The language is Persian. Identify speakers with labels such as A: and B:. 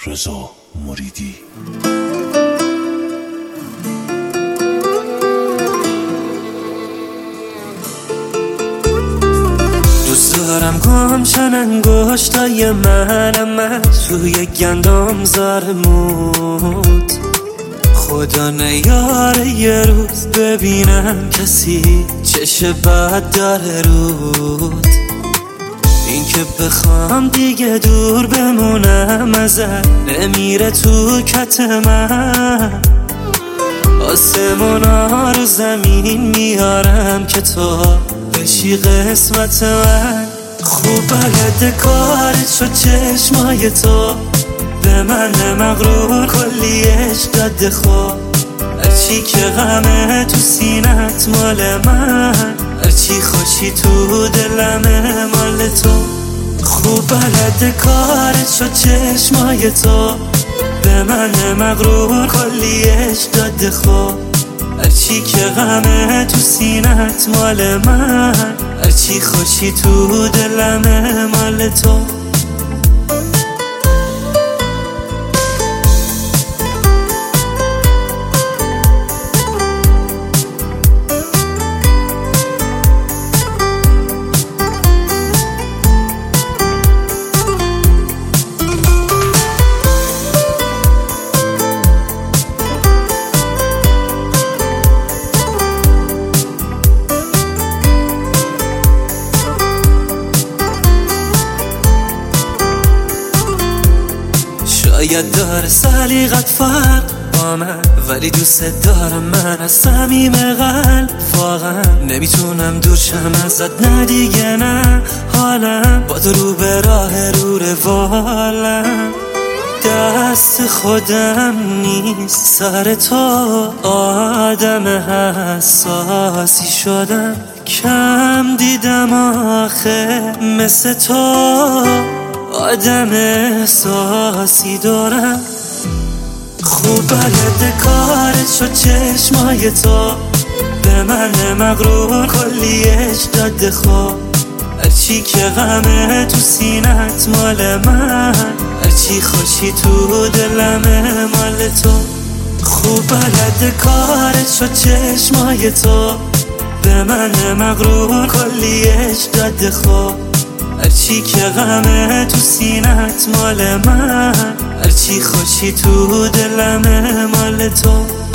A: رضا مریدی.
B: دوست دارم گمشن انگشتای منم توی گندم زارمود. خدا نیاره یه روز ببینم کسی چش بد داره رود. این که بخوام دیگه دور بمونم ازت نمیره تو کت من. آسمونا رو زمین میارم که تو بشی قسمت من. خوب بلد کارت شد چشمای تو به من مغرور کلی عشق داده. خوب هرچی که غمه تو سینت مال من، هرچی خوشی تو دلمه مال تو. خوب بلد کارت شد چشمای تو به من مغرور کلی عشق داده. خوب هرچی که غمه تو سینت مال من، هرچی خوشی تو دلمه مال تو. شاید داره سلیقت فرق با من، ولی دوست دارم من از صمیم قلب. واقعا نمیتونم دور شم ازت، نه دیگه نه. حالم با تو رو به راه رو روالم، دست خودم نیست سر تو. آدم حساسی شدم، کم دیدم آخه مثل تو. آدم احساسی دارم. خوب بلد کارت شد چشمای تو به من مغرور کلی عشق داده. خوب هرچی که غمه تو سینت مال من، هرچی خوشی تو دلمه مال تو. خوب بلد کارت شد چشمای تو به من مغرور کلی عشق داده. خوب هرچی که غمه تو سینت مال من، هرچی خوشی تو دلمه مال تو.